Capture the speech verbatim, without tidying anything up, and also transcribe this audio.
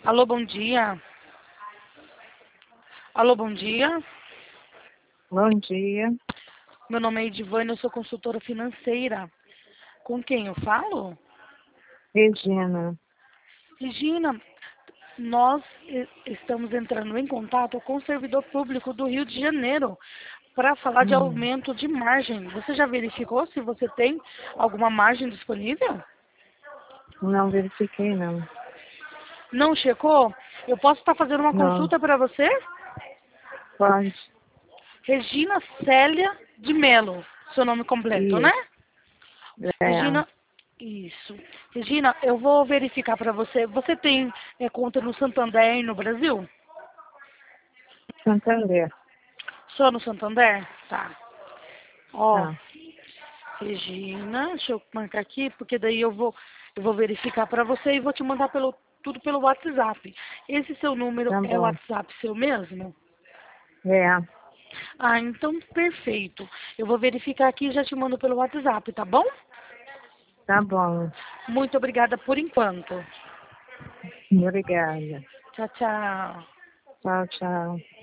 Alô, bom dia. Alô, bom dia. Bom dia, Meu nome é Edivane, eu sou consultora financeira. Com quem eu falo? Regina. Regina, nós e- estamos entrando em contato com o servidor público do Rio de Janeiro para falar de Hum, aumento de margem. Você já verificou se você tem alguma margem disponível? não verifiquei, não. Não checou? Eu posso estar fazendo uma Não, consulta para você? pode. Regina Célia de Melo, seu nome completo, né? Isso, é, Regina, isso. Regina, eu vou verificar para você. Você tem é, conta no Santander no Brasil? Santander. Só no Santander? Tá. Ó, Tá, Regina, deixa eu marcar aqui, porque daí eu vou, eu vou verificar para você e vou te mandar pelo, tudo pelo WhatsApp. Esse seu número tá é o bom. WhatsApp seu mesmo? É, Ah, então perfeito. Eu vou verificar aqui e já te mando pelo WhatsApp, tá bom? tá bom. Muito obrigada por enquanto. Obrigada. Tchau, tchau. Tchau, tchau.